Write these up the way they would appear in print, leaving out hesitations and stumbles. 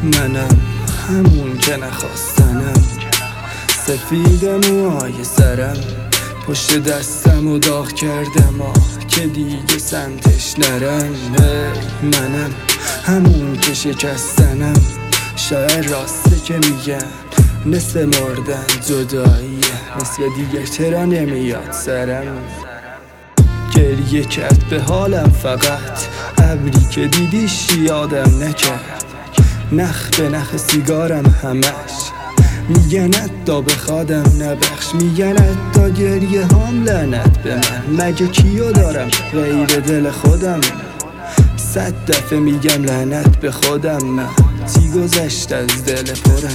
منم همون که نخواستنم، سفید موهای سرم، پشت دستم و داغ کردم که دیگه سمتش نرم. منم همون که شکستنم، شاید راسته که میگن نصف مردن جداییه، نصف دیگه چرا نمیاد سرم. گریه کرد به حالم فقط ابری که دیدیش یادم نکرد، نخ به نخ سیگارم همش میگن ادا بخوادم نبخش، میگن ادا گریه هم لعنت به من، مگه کیو دارم غیر دل خودم؟ 100 دفعه میگم لعنت به خودم، من چی گذشت از دل پرم.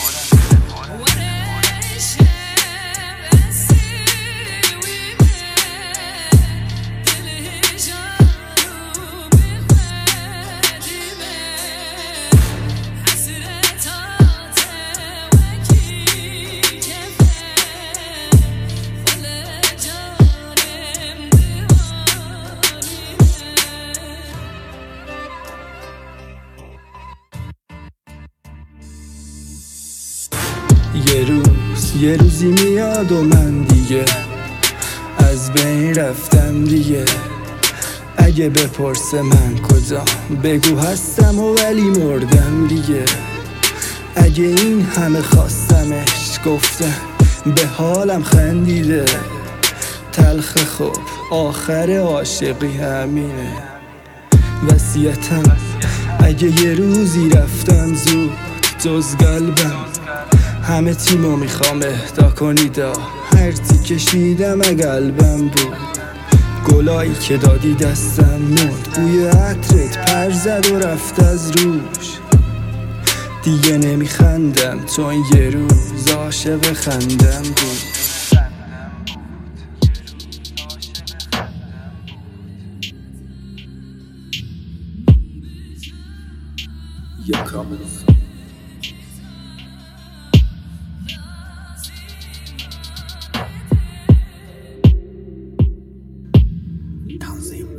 یه روزی میاد و من دیگه از بین رفتم دیگه، اگه بپرسه من کجا بگو هستم و ولی مردم دیگه. اگه این همه خواستمش گفتم به حالم خندیده، تلخ خوب آخر عاشقی همینه. وصیتم اگه یه روزی رفتم زود جز قلبم، همه تیمو میخوام اهدا کنیدا، هرچی کشیدم قلبم بود، گلایی که دادی دستم مرد، بوی عطرت پر زد و رفت از روش، دیگه نمیخندم چون یه روز عاشق خندم بود. Tanzim.